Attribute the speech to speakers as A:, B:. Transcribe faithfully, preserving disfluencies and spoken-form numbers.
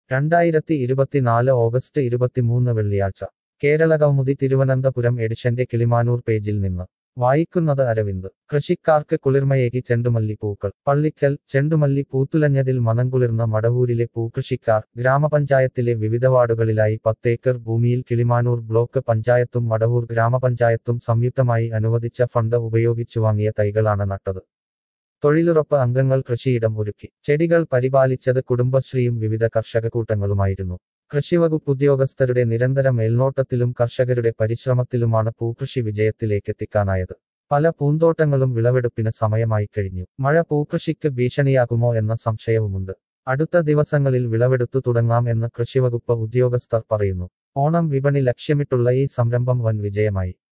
A: രണ്ടായിരത്തി ഇരുപത്തിനാല് ഓഗസ്റ്റ് ഇരുപത്തിമൂന്ന് വെള്ളിയാഴ്ച കേരള കൗമുദി തിരുവനന്തപുരം എഡിഷന്റെ കിളിമാനൂർ പേജിൽ നിന്ന് വായിക്കുന്നത് അരവിന്ദ്. കൃഷിക്കാർക്ക് കുളിർമയേകി ചെണ്ടുമല്ലി പൂക്കൾ. പള്ളിക്കൽ. ചെണ്ടുമല്ലി പൂത്തുലഞ്ഞതിൽ മനംകുളിർന്ന മടവൂരിലെ പൂക്കൃഷിക്കാർ. ഗ്രാമപഞ്ചായത്തിലെ വിവിധ വാർഡുകളിലായി പത്തേക്കർ ഭൂമിയിൽ കിളിമാനൂർ ബ്ലോക്ക് പഞ്ചായത്തും മടവൂർ ഗ്രാമപഞ്ചായത്തും സംയുക്തമായി അനുവദിച്ച ഫണ്ട് ഉപയോഗിച്ചു വാങ്ങിയ തൈകളാണ് നട്ടത്. തൊഴിലുറപ്പ് അംഗങ്ങൾ കൃഷിയിടം ഒരുക്കി. ചെടികൾ പരിപാലിച്ചത് കുടുംബശ്രീയും വിവിധ കർഷക കൂട്ടങ്ങളുമായിരുന്നു. കൃഷിവകുപ്പ് ഉദ്യോഗസ്ഥരുടെ നിരന്തര മേൽനോട്ടത്തിലും കർഷകരുടെ പരിശ്രമത്തിലുമാണ് പൂക്കൃഷി വിജയത്തിലേക്കെത്തിക്കാനായത്. പല പൂന്തോട്ടങ്ങളും വിളവെടുപ്പിന് സമയമായി കഴിഞ്ഞു. മഴ പൂക്കൃഷിക്ക് ഭീഷണിയാകുമോ എന്ന സംശയവുമുണ്ട്. അടുത്ത ദിവസങ്ങളിൽ വിളവെടുത്തു തുടങ്ങാം എന്ന് കൃഷിവകുപ്പ് ഉദ്യോഗസ്ഥർ പറയുന്നു. ഓണം വിപണി ലക്ഷ്യമിട്ടുള്ള ഈ സംരംഭം വൻ വിജയമായി.